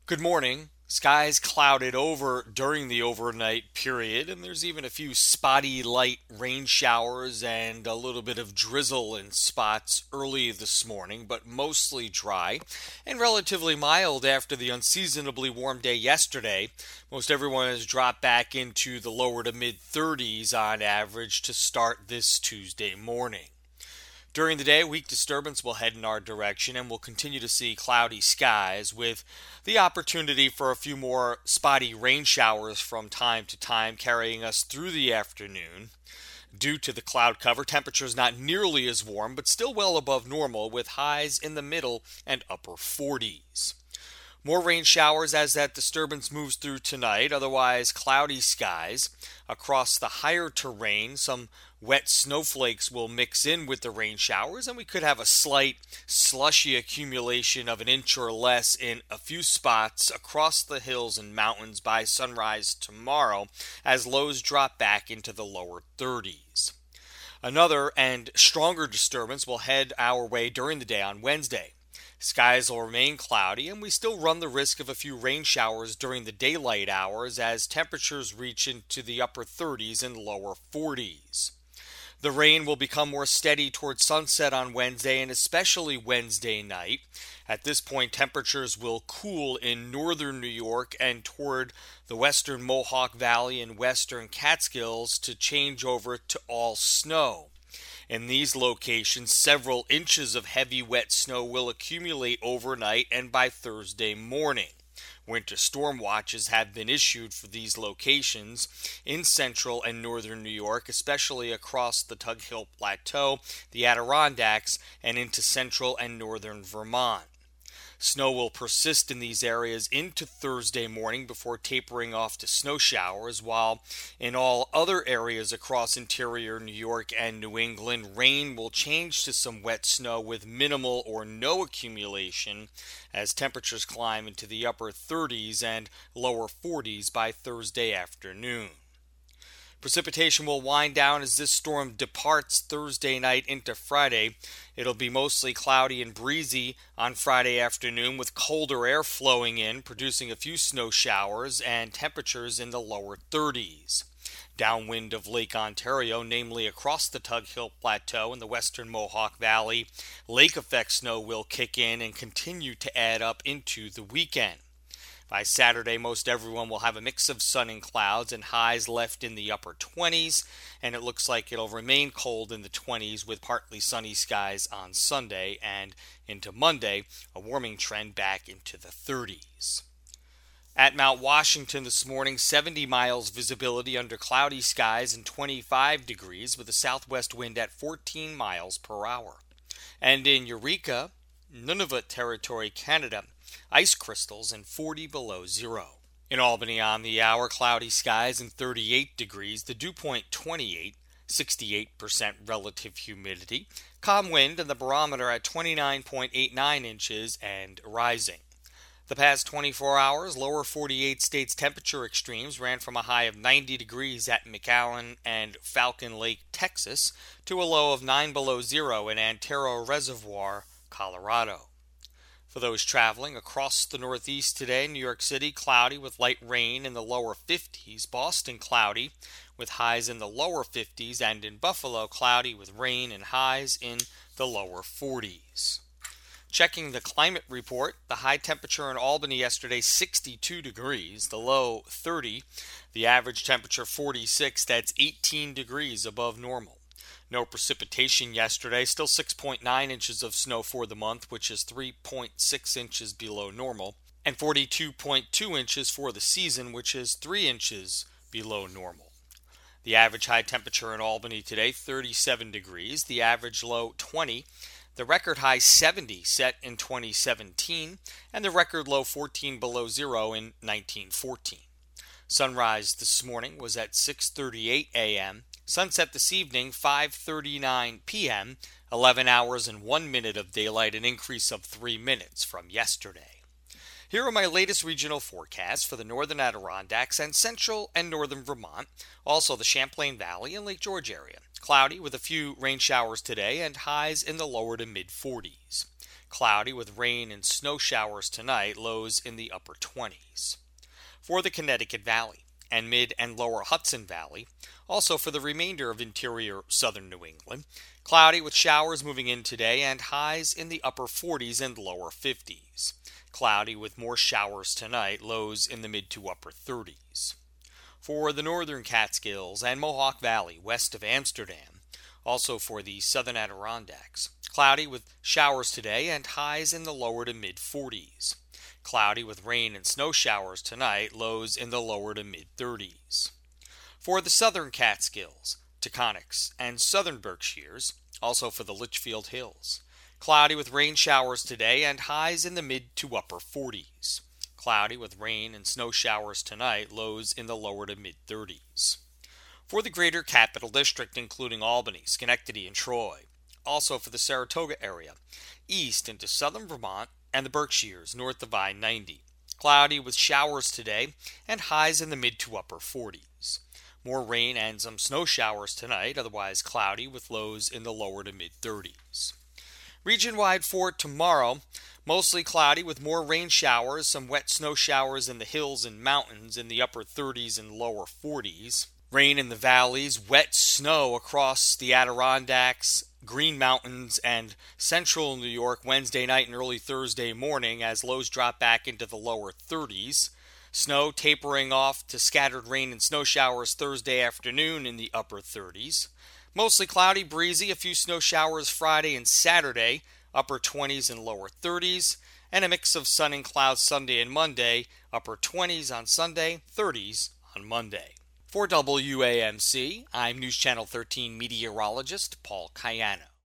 Good morning. Skies clouded over during the overnight period, and there's even a few spotty light rain showers and a little bit of drizzle in spots early this morning, but mostly dry and relatively mild after the unseasonably warm day yesterday. Most everyone has dropped back into the lower to mid 30s on average to start this Tuesday morning. During the day, a weak disturbance will head in our direction and we'll continue to see cloudy skies with the opportunity for a few more spotty rain showers from time to time carrying us through the afternoon. Due to the cloud cover, temperatures not nearly as warm but still well above normal with highs in the middle and upper 40s. More rain showers as that disturbance moves through tonight, otherwise cloudy skies. Across the higher terrain, some wet snowflakes will mix in with the rain showers, and we could have a slight slushy accumulation of an inch or less in a few spots across the hills and mountains by sunrise tomorrow as lows drop back into the lower 30s. Another and stronger disturbance will head our way during the day on Wednesday. Skies will remain cloudy, and we still run the risk of a few rain showers during the daylight hours as temperatures reach into the upper 30s and lower 40s. The rain will become more steady towards sunset on Wednesday and especially Wednesday night. At this point, temperatures will cool in northern New York and toward the western Mohawk Valley and western Catskills to change over to all snow. In these locations, several inches of heavy wet snow will accumulate overnight and by Thursday morning. Winter storm watches have been issued for these locations in central and northern New York, especially across the Tug Hill Plateau, the Adirondacks, and into central and northern Vermont. Snow will persist in these areas into Thursday morning before tapering off to snow showers, while in all other areas across interior New York and New England, rain will change to some wet snow with minimal or no accumulation as temperatures climb into the upper 30s and lower 40s by Thursday afternoon. Precipitation will wind down as this storm departs Thursday night into Friday. It'll be mostly cloudy and breezy on Friday afternoon with colder air flowing in, producing a few snow showers and temperatures in the lower 30s. Downwind of Lake Ontario, namely across the Tug Hill Plateau and the western Mohawk Valley, lake effect snow will kick in and continue to add up into the weekend. By Saturday, most everyone will have a mix of sun and clouds and highs left in the upper 20s, and it looks like it'll remain cold in the 20s with partly sunny skies on Sunday, and into Monday, a warming trend back into the 30s. At Mount Washington this morning, 70 miles visibility under cloudy skies and 25 degrees with a southwest wind at 14 miles per hour. And in Eureka, Nunavut Territory, Canada, ice crystals and 40 below zero. In Albany on the hour, cloudy skies and 38 degrees, the dew point 28, 68% relative humidity, calm wind and the barometer at 29.89 inches and rising. The past 24 hours, lower 48 states temperature extremes ran from a high of 90 degrees at McAllen and Falcon Lake, Texas, to a low of 9 below zero in Antero Reservoir, Colorado. For those traveling across the Northeast today, New York City cloudy with light rain in the lower 50s, Boston cloudy with highs in the lower 50s, and in Buffalo cloudy with rain and highs in the lower 40s. Checking the climate report, the high temperature in Albany yesterday 62 degrees, the low 30, the average temperature 46, that's 18 degrees above normal. No precipitation yesterday, still 6.9 inches of snow for the month, which is 3.6 inches below normal, and 42.2 inches for the season, which is 3 inches below normal. The average high temperature in Albany today, 37 degrees, the average low 20, the record high 70 set in 2017, and the record low 14 below zero in 1914. Sunrise this morning was at 6:38 a.m., sunset this evening, 5:39 p.m., 11 hours and 1 minute of daylight, an increase of 3 minutes from yesterday. Here are my latest regional forecasts for the northern Adirondacks and central and northern Vermont, also the Champlain Valley and Lake George area. Cloudy with a few rain showers today and highs in the lower to mid 40s. Cloudy with rain and snow showers tonight, lows in the upper 20s. For the Connecticut Valley and mid and lower Hudson Valley, also for the remainder of interior southern New England, cloudy with showers moving in today and highs in the upper 40s and lower 50s. Cloudy with more showers tonight, lows in the mid to upper 30s. For the northern Catskills and Mohawk Valley west of Amsterdam, also for the southern Adirondacks, cloudy with showers today and highs in the lower to mid 40s. Cloudy with rain and snow showers tonight, lows in the lower to mid 30s. For the southern Catskills, Taconics, and southern Berkshires, also for the Litchfield Hills, cloudy with rain showers today and highs in the mid to upper 40s. Cloudy with rain and snow showers tonight, lows in the lower to mid 30s. For the greater Capital District, including Albany, Schenectady, and Troy, also for the Saratoga area, east into southern Vermont and the Berkshires north of I-90. Cloudy with showers today and highs in the mid to upper 40s. More rain and some snow showers tonight, otherwise cloudy with lows in the lower to mid 30s. Region-wide for tomorrow, mostly cloudy with more rain showers, some wet snow showers in the hills and mountains in the upper 30s and lower 40s. Rain in the valleys, wet snow across the Adirondacks, Green Mountains, and central New York Wednesday night and early Thursday morning as lows drop back into the lower 30s. Snow tapering off to scattered rain and snow showers Thursday afternoon in the upper 30s. Mostly cloudy, breezy, a few snow showers Friday and Saturday, upper 20s and lower 30s, and a mix of sun and clouds Sunday and Monday, upper 20s on Sunday, 30s on Monday. For WAMC, I'm News Channel 13 meteorologist Paul Cayano.